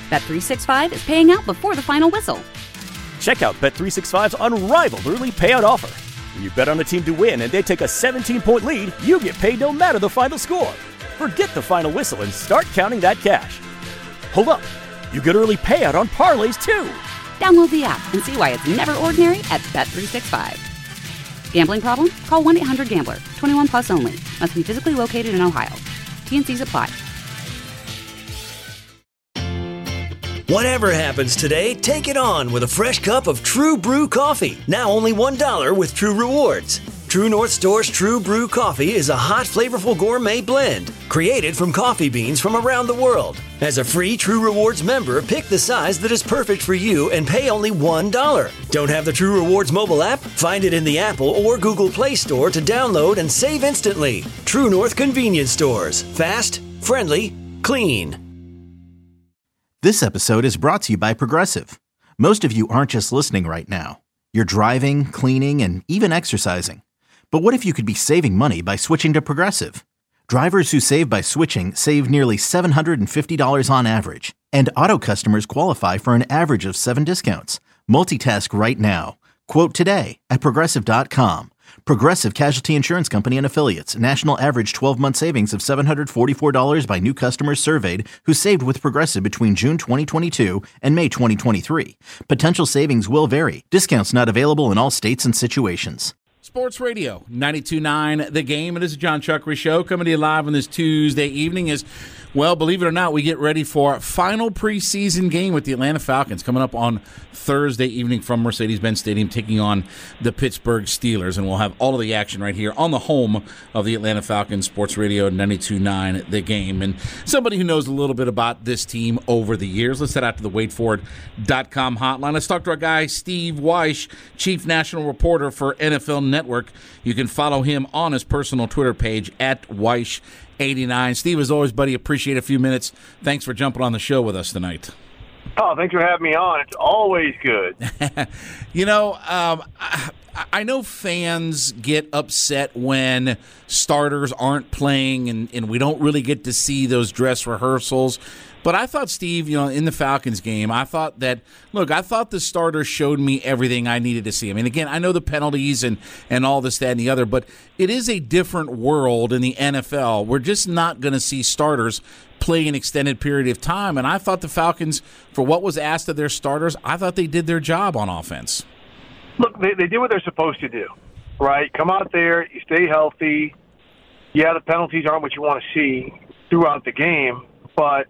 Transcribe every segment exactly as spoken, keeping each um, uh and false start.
Bet three sixty-five is paying out before the final whistle. Check out Bet three sixty-five's unrivaled early payout offer. When you bet on a team to win and they take a seventeen-point lead, you get paid no matter the final score. Forget the final whistle and start counting that cash. Hold up. You get early payout on parlays, too. Download the app and see why it's never ordinary at Bet three sixty-five. Gambling problem? Call one eight hundred gambler. twenty-one plus only. Must be physically located in Ohio. T N Cs apply. Whatever happens today, take it on with a fresh cup of True Brew coffee. Now only one dollar with True Rewards. True North Store's True Brew coffee is a hot, flavorful gourmet blend created from coffee beans from around the world. As a free True Rewards member, pick the size that is perfect for you and pay only one dollar. Don't have the True Rewards mobile app? Find it in the Apple or Google Play Store to download and save instantly. True North Convenience Stores. Fast, friendly, clean. This episode is brought to you by Progressive. Most of you aren't just listening right now. You're driving, cleaning, and even exercising. But what if you could be saving money by switching to Progressive? Drivers who save by switching save nearly seven hundred fifty dollars on average. And auto customers qualify for an average of seven discounts. Multitask right now. Quote today at Progressive dot com. Progressive Casualty Insurance Company and Affiliates. National average twelve-month savings of seven hundred forty-four dollars by new customers surveyed who saved with Progressive between June twenty twenty-two and May twenty twenty-three. Potential savings will vary. Discounts not available in all states and situations. Sports Radio, ninety-two point nine The Game. It is a John Chuckery Show coming to you live on this Tuesday evening as, well, believe it or not, we get ready for our final preseason game with the Atlanta Falcons coming up on Thursday evening from Mercedes-Benz Stadium, taking on the Pittsburgh Steelers. And we'll have all of the action right here on the home of the Atlanta Falcons, Sports Radio, ninety-two point nine The Game. And somebody who knows a little bit about this team over the years, let's head out to the Wade Ford dot com hotline. Let's talk to our guy, Steve Wyche, Chief National Reporter for N F L Network. You can follow him on his personal Twitter page at Wyche eighty-nine. Steve, as always, buddy, appreciate a few minutes. Thanks for jumping on the show with us tonight. Oh, thanks for having me on. It's always good. you know, um, I, I know fans get upset when starters aren't playing and, and we don't really get to see those dress rehearsals. But I thought, Steve, you know, in the Falcons game, I thought that, look, I thought the starters showed me everything I needed to see. I mean, again, I know the penalties and, and all this, that, and the other, but it is a different world in the N F L. We're just not going to see starters play an extended period of time. And I thought the Falcons, for what was asked of their starters, I thought they did their job on offense. Look, they, they did what they're supposed to do, right? Come out there, you stay healthy. Yeah, the penalties aren't what you want to see throughout the game, but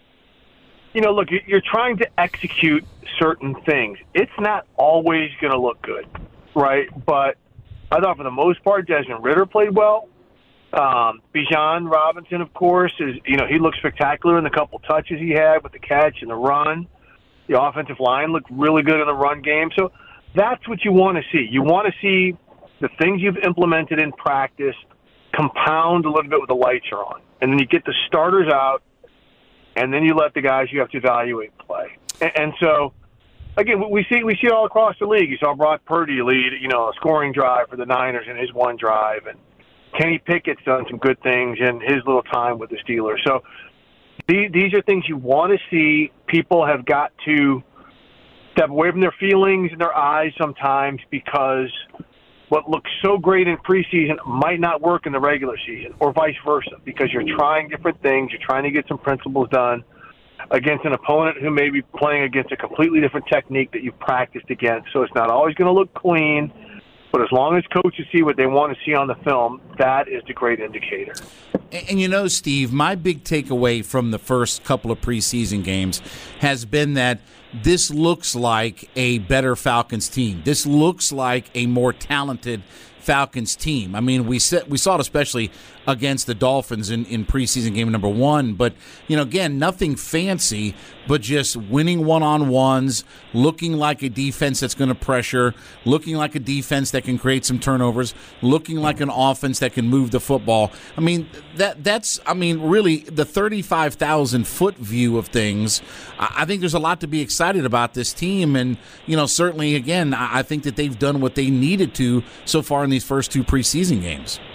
you know, look, you're trying to execute certain things. It's not always going to look good, right? But I thought for the most part, Desmond Ridder played well. Um, Bijan Robinson, of course, is you know he looked spectacular in the couple touches he had with the catch and the run. The offensive line looked really good in the run game. So that's what you want to see. You want to see the things you've implemented in practice compound a little bit with the lights are on. And then you get the starters out, and then you let the guys you have to evaluate play. And, and so, again, we see we see it all across the league. You saw Brock Purdy lead, you know, a scoring drive for the Niners in his one drive, and Kenny Pickett's done some good things in his little time with the Steelers. So these, these are things you want to see. People have got to step away from their feelings and their eyes sometimes because what looks so great in preseason might not work in the regular season, or vice versa, because you're trying different things. You're trying to get some principles done against an opponent who may be playing against a completely different technique that you've practiced against. So it's not always going to look clean, but as long as coaches see what they want to see on the film, that is the great indicator. And, and you know, Steve, my big takeaway from the first couple of preseason games has been that this looks like a better Falcons team. This looks like a more talented Falcons team. I mean, we set, we saw it especially against the Dolphins in, in preseason game number one. But, you know, again, nothing fancy, but just winning one-on-ones, looking like a defense that's going to pressure, looking like a defense that can create some turnovers, looking like an offense that can move the football. I mean, that that's, I mean, really the thirty-five thousand foot view of things. I think there's a lot to be excited about this team. And, you know, certainly, again, I think that they've done what they needed to so far in these first two preseason games.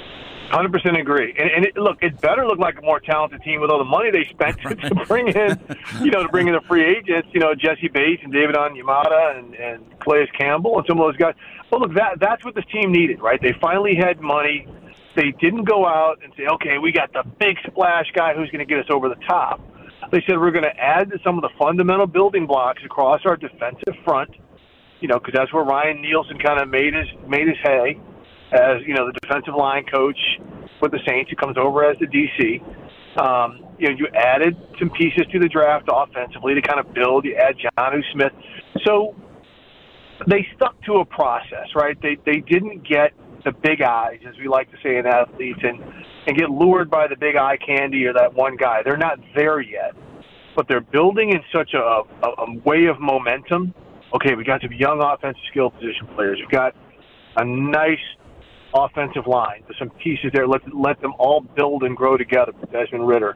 hundred percent agree. And, and it, look, it better look like a more talented team with all the money they spent to, to bring in, you know, to bring in the free agents, you know, Jesse Bates and David Onyemata and, and Calais Campbell and some of those guys. Well, look, that that's what this team needed, right? They finally had money. They didn't go out and say, okay, we got the big splash guy who's going to get us over the top. They said we're going to add to some of the fundamental building blocks across our defensive front, you know, because that's where Ryan Nielsen kind of made his made his hay as, you know, the defensive line coach with the Saints, who comes over as the D C. Um, you know, you added some pieces to the draft offensively to kind of build. You add Jonnu Smith. So they stuck to a process, right? They they didn't get the big eyes, as we like to say in athletes, and, and get lured by the big eye candy or that one guy. They're not there yet, but they're building in such a, a, a way of momentum. Okay, we got some young offensive skill position players. We've got a nice offensive line with some pieces there. Let, let them all build and grow together with Desmond Ridder.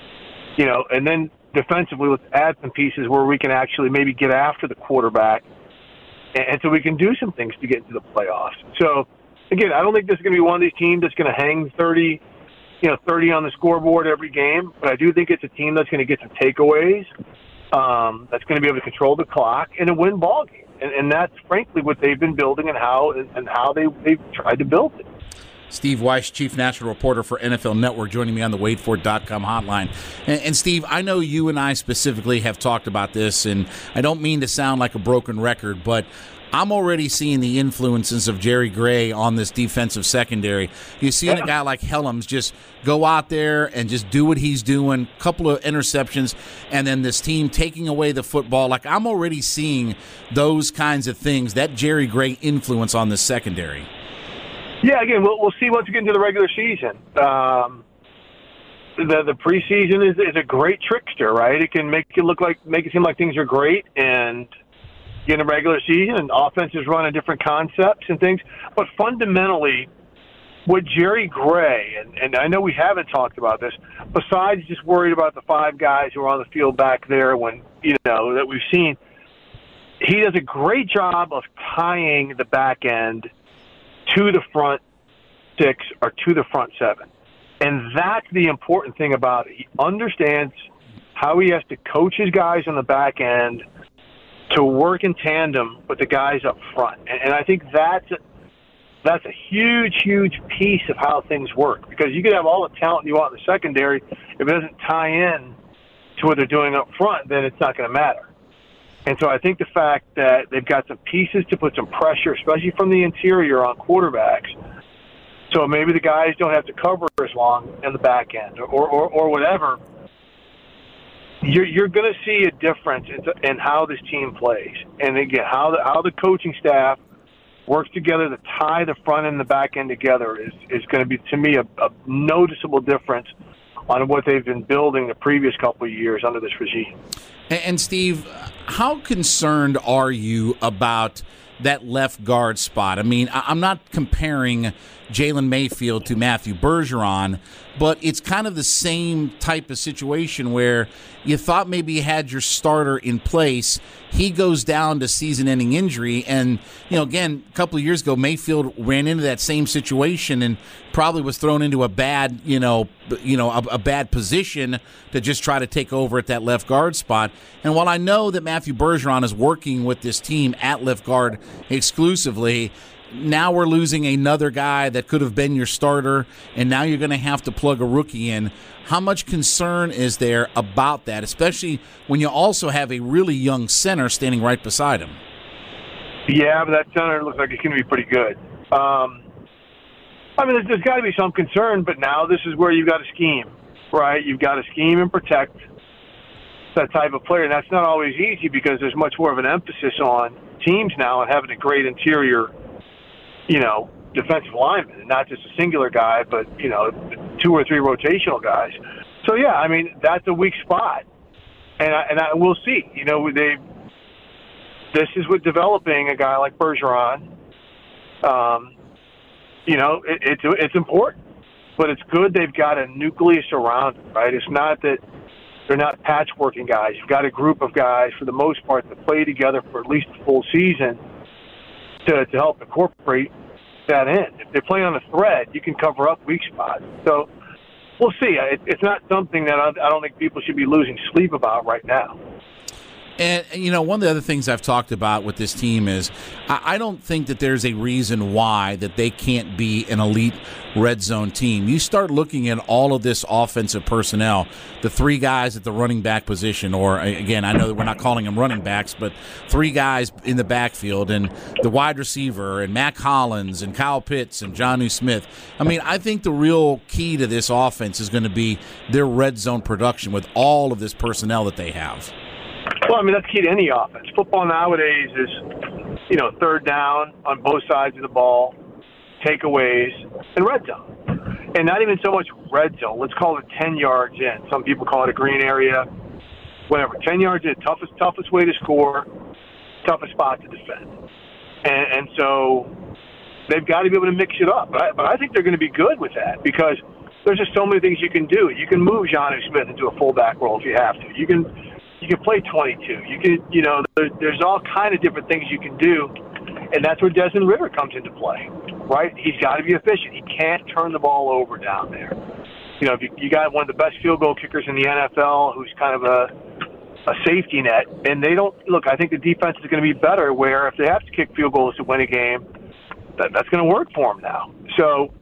You know, and then defensively, let's add some pieces where we can actually maybe get after the quarterback, and, and so we can do some things to get into the playoffs. So, again, I don't think this is going to be one of these teams that's going to hang thirty, you know, thirty on the scoreboard every game. But I do think it's a team that's going to get some takeaways, um, that's going to be able to control the clock and a win ball game. And, and that's frankly what they've been building and how and how they they've tried to build it. Steve Weiss, Chief National Reporter for N F L Network, joining me on the Wade Ford dot com hotline. And, and Steve, I know you and I specifically have talked about this, and I don't mean to sound like a broken record, but I'm already seeing the influences of Jerry Gray on this defensive secondary. You're seeing a guy like Helms just go out there and just do what he's doing, couple of interceptions, and then this team taking away the football. Like, I'm already seeing those kinds of things, that Jerry Gray influence on this secondary. Yeah, again, we'll, we'll see once we get into the regular season. Um, the the preseason is, is a great trickster, right? It can make it look like make it seem like things are great, and in the regular season, and offenses run a different concepts and things. But fundamentally, what Jerry Gray, and, and I know we haven't talked about this, besides just worried about the five guys who are on the field back there when, you know, that we've seen, he does a great job of tying the back end to the front six or to the front seven. And that's the important thing about it. He understands how he has to coach his guys on the back end to work in tandem with the guys up front. And, and I think that's a, that's a huge, huge piece of how things work, because you could have all the talent you want in the secondary. If it doesn't tie in to what they're doing up front, then it's not going to matter. And so I think the fact that they've got some pieces to put some pressure, especially from the interior on quarterbacks, so maybe the guys don't have to cover as long in the back end or, or, or whatever, You're, you're going to see a difference in, in how this team plays. And again, how the, how the coaching staff works together to tie the front and the back end together is, is going to be, to me, a, a noticeable difference on what they've been building the previous couple of years under this regime. And, and Steve, how concerned are you about that left guard spot? I mean, I'm not comparing Jalen Mayfield to Matthew Bergeron, but it's kind of the same type of situation where you thought maybe you had your starter in place. He goes down to season-ending injury, and, you know, again, a couple of years ago, Mayfield ran into that same situation and probably was thrown into a bad, you know, you know, a, a bad position to just try to take over at that left guard spot. And while I know that Matthew Bergeron is working with this team at left guard exclusively, now we're losing another guy that could have been your starter, and now you're going to have to plug a rookie in. How much concern is there about that, especially when you also have a really young center standing right beside him? Yeah, but that center looks like it's going to be pretty good. Um, I mean, there's, there's got to be some concern, but now this is where you've got to scheme, right? You've got to scheme and protect that type of player, and that's not always easy because there's much more of an emphasis on teams now and having a great interior, you know, defensive lineman, and not just a singular guy, but, you know, two or three rotational guys. So, yeah, I mean, that's a weak spot. And I, and I, we'll see. You know, they this is with developing a guy like Bergeron. Um, you know, it, it's it's important, but it's good they've got a nucleus around it, right? It's not that they're not patchworking guys. You've got a group of guys, for the most part, that play together for at least a full season to, to help incorporate that in. If they play on a thread, you can cover up weak spots. So we'll see. It, it's not something that I, I don't think people should be losing sleep about right now. And, you know, one of the other things I've talked about with this team is I, I don't think that there's a reason why that they can't be an elite red zone team. You start looking at all of this offensive personnel, the three guys at the running back position, or, again, I know that we're not calling them running backs, but three guys in the backfield, and the wide receiver, and Mac Hollins, and Kyle Pitts, and Jonnu Smith. I mean, I think the real key to this offense is going to be their red zone production with all of this personnel that they have. Well, I mean, that's key to any offense. Football nowadays is, you know, third down on both sides of the ball, takeaways, and red zone. And not even so much red zone. Let's call it ten yards in. Some people call it a green area, whatever. ten yards in, toughest, toughest way to score, toughest spot to defend. And, and so they've got to be able to mix it up. But I, but I think they're going to be good with that because there's just so many things you can do. You can move Jonnu Smith into a fullback role if you have to. You can you can play twenty-two. You can, you know, there, there's all kind of different things you can do, and that's where Desmond Ridder comes into play, right? He's got to be efficient. He can't turn the ball over down there. You know, if you, you got one of the best field goal kickers in the N F L who's kind of a a safety net, and they don't look. I think the defense is going to be better. Where if they have to kick field goals to win a game, that, that's going to work for them now. So,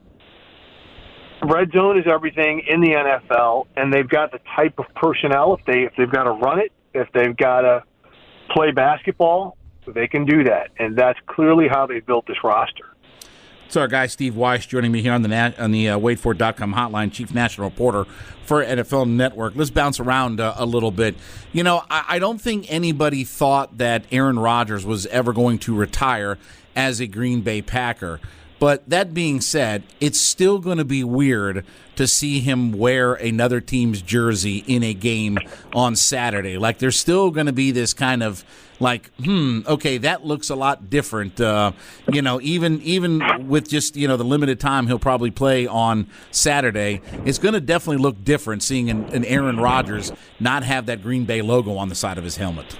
red zone is everything in the N F L, and they've got the type of personnel. If they if they've got to run it, if they've got to play basketball, they can do that, and that's clearly how they built this roster. So our guy Steve Weiss joining me here on the nat- on the uh, wait for it dot com hotline, chief national reporter for N F L Network. Let's bounce around uh, a little bit. You know, I-, I don't think anybody thought that Aaron Rodgers was ever going to retire as a Green Bay Packer. But that being said, it's still going to be weird to see him wear another team's jersey in a game on Saturday. Like, there's still going to be this kind of like, hmm, okay, that looks a lot different. Uh, you know, even even with just, you know, the limited time he'll probably play on Saturday, it's going to definitely look different seeing an, an Aaron Rodgers not have that Green Bay logo on the side of his helmet.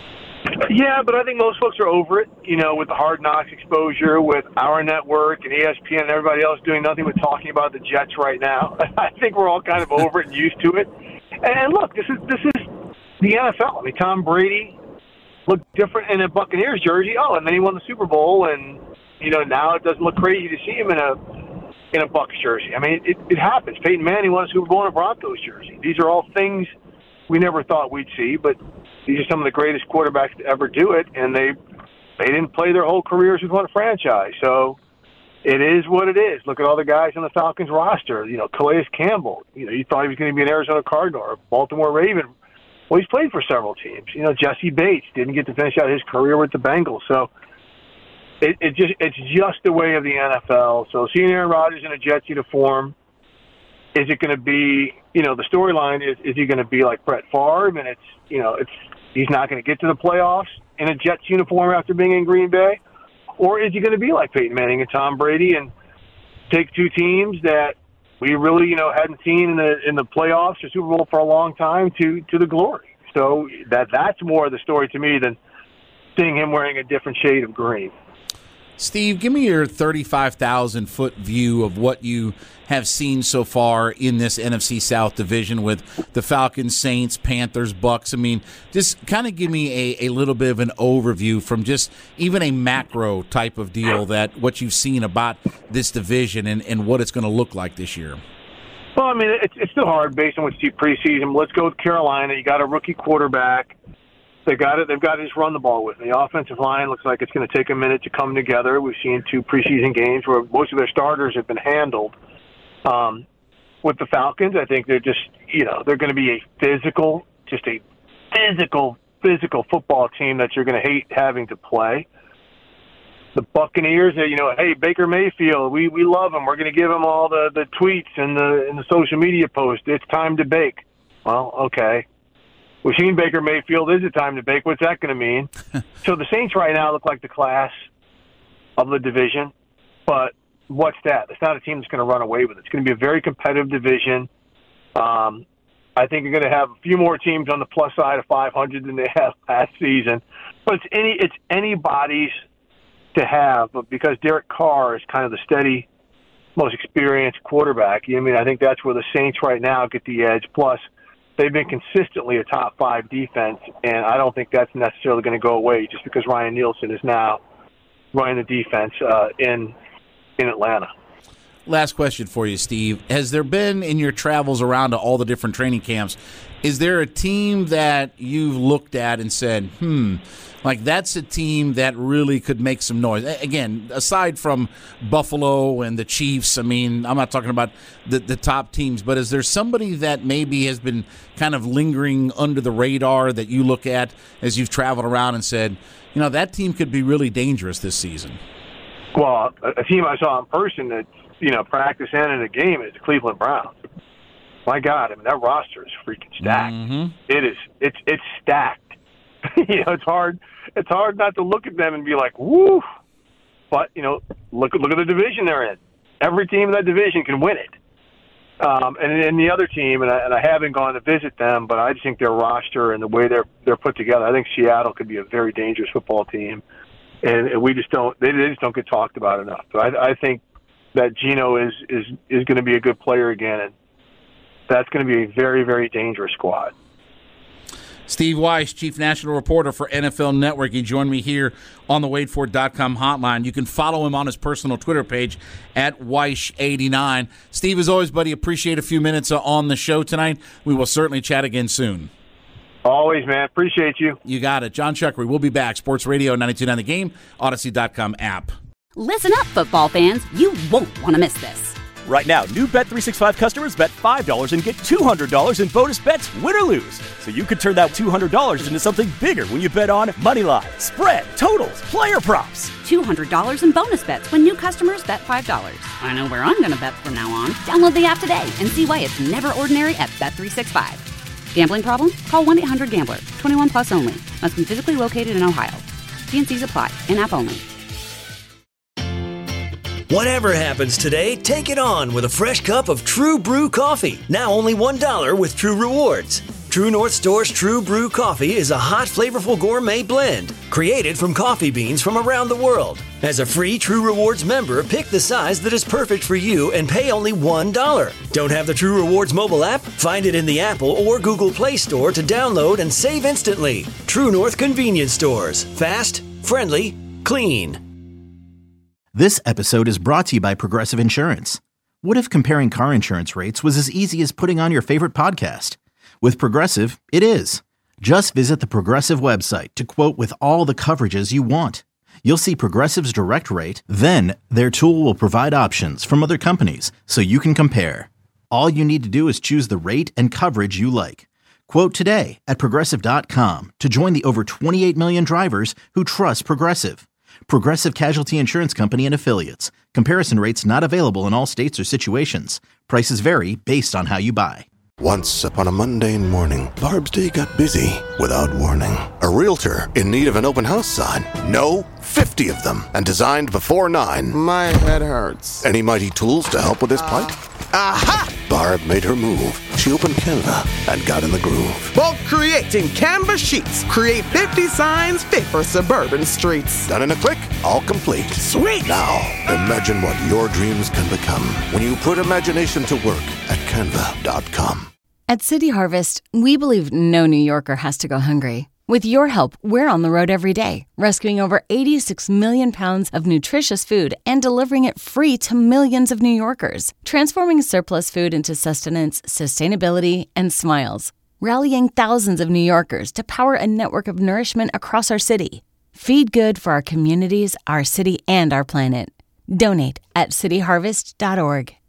Yeah, but I think most folks are over it, you know, with the Hard Knocks exposure, with our network and E S P N and everybody else doing nothing but talking about the Jets right now. I think we're all kind of over it and used to it. And look, this is this is the N F L. I mean, Tom Brady looked different in a Buccaneers jersey. Oh, and then he won the Super Bowl, and, you know, now it doesn't look crazy to see him in a in a Bucs jersey. I mean, it, it happens. Peyton Manning won a Super Bowl in a Broncos jersey. These are all things we never thought we'd see, but these are some of the greatest quarterbacks to ever do it, and they they didn't play their whole careers with one franchise. So it is what it is. Look at all the guys on the Falcons roster. You know, Calais Campbell, you know, you thought he was going to be an Arizona Cardinal or Baltimore Raven. Well, he's played for several teams. You know, Jesse Bates didn't get to finish out his career with the Bengals. So it, it just it's just the way of the N F L. So seeing Aaron Rodgers in a Jets uniform, is it going to be, you know, the storyline is, is he going to be like Brett Favre, and it's, you know, it's he's not going to get to the playoffs in a Jets uniform after being in Green Bay? Or is he going to be like Peyton Manning and Tom Brady and take two teams that we really, you know, hadn't seen in the in the playoffs or Super Bowl for a long time to, to the glory? So that that's more of the story to me than seeing him wearing a different shade of green. Steve, give me your thirty-five thousand foot view of what you have seen so far in this N F C South division with the Falcons, Saints, Panthers, Bucks. I mean, just kind of give me a, a little bit of an overview from just even a macro type of deal that what you've seen about this division and, and what it's going to look like this year. Well, I mean, it's, it's still hard based on what you see preseason. Let's go with Carolina. You got a rookie quarterback. They got it. They've got to just run the ball with. The offensive line looks like it's going to take a minute to come together. We've seen two preseason games where most of their starters have been handled. Um, with the Falcons, I think they're just, you know, they're going to be a physical, just a physical, physical football team that you're going to hate having to play. The Buccaneers, you know, hey, Baker Mayfield, we, we love him. We're going to give him all the, the tweets and the and the social media posts. It's time to bake. Well, okay. We've seen Baker Mayfield. Is it time to bake? What's that going to mean? So the Saints right now look like the class of the division, but what's that? It's not a team that's going to run away with it. It's going to be a very competitive division. Um, I think you're going to have a few more teams on the plus side of five hundred than they have last season. But it's any it's anybody's to have, but because Derek Carr is kind of the steady, most experienced quarterback, I mean, I think that's where the Saints right now get the edge. Plus, they've been consistently a top five defense, and I don't think that's necessarily going to go away just because Ryan Nielsen is now running the defense uh, in in Atlanta. Last question for you, Steve. Has there been, in your travels around to all the different training camps, is there a team that you've looked at and said, hmm, like that's a team that really could make some noise? Again, aside from Buffalo and the Chiefs, I mean, I'm not talking about the, the top teams, but is there somebody that maybe has been kind of lingering under the radar that you look at as you've traveled around and said, you know, that team could be really dangerous this season? Well, a team I saw in person that, you know, practice and in a game is the Cleveland Browns. My God, I mean, that roster is freaking stacked. Mm-hmm. It is. It's it's stacked. you know, it's hard. It's hard not to look at them and be like, woo. But you know, look look at the division they're in. Every team in that division can win it. Um, and and the other team, and I, and I haven't gone to visit them, but I just think their roster and the way they're they're put together, I think Seattle could be a very dangerous football team. And, and we just don't. They, they just don't get talked about enough. But I, I think that Geno is is is going to be a good player again, and that's going to be a very, very dangerous squad. Steve Weiss, Chief National Reporter for N F L Network. He joined me here on the Wade Ford dot com hotline. You can follow him on his personal Twitter page at Weiss eighty-nine. Steve, as always, buddy, appreciate a few minutes on the show tonight. We will certainly chat again soon. Always, man. Appreciate you. You got it. John Chuckery will be back. Sports Radio ninety-two point nine The Game, Odyssey dot com app. Listen up, football fans. You won't want to miss this. Right now, new Bet three sixty-five customers bet five dollars and get two hundred dollars in bonus bets, win or lose. So you could turn that two hundred dollars into something bigger when you bet on money line, spread, totals, player props. two hundred dollars in bonus bets when new customers bet five dollars. I know where I'm going to bet from now on. Download the app today and see why it's never ordinary at Bet three sixty-five. Gambling problem? Call one eight hundred gambler. twenty-one plus only. Must be physically located in Ohio. T N Cs apply. In-app only. Whatever happens today, take it on with a fresh cup of True Brew coffee. Now only one dollar with True Rewards. True North Store's True Brew coffee is a hot, flavorful gourmet blend created from coffee beans from around the world. As a free True Rewards member, pick the size that is perfect for you and pay only one dollar. Don't have the True Rewards mobile app? Find it in the Apple or Google Play Store to download and save instantly. True North Convenience Stores. Fast, friendly, clean. This episode is brought to you by Progressive Insurance. What if comparing car insurance rates was as easy as putting on your favorite podcast? With Progressive, it is. Just visit the Progressive website to quote with all the coverages you want. You'll see Progressive's direct rate, then their tool will provide options from other companies so you can compare. All you need to do is choose the rate and coverage you like. Quote today at Progressive dot com to join the over twenty-eight million drivers who trust Progressive. Progressive Casualty Insurance Company and Affiliates. Comparison rates not available in all states or situations. Prices vary based on how you buy. Once upon a mundane morning, Barb's day got busy without warning. A realtor in need of an open house sign. No, fifty of them, and designed before nine. My head hurts. Any mighty tools to help with this plight? Aha! Barb made her move. She opened Canva and got in the groove. Bulk creating Canva sheets. Create fifty signs fit for suburban streets. Done in a click, all complete. Sweet! Now, imagine what your dreams can become when you put imagination to work at Canva dot com. At City Harvest, we believe no New Yorker has to go hungry. With your help, we're on the road every day, rescuing over eighty-six million pounds of nutritious food and delivering it free to millions of New Yorkers, transforming surplus food into sustenance, sustainability, and smiles, rallying thousands of New Yorkers to power a network of nourishment across our city. Feed good for our communities, our city, and our planet. Donate at city harvest dot org.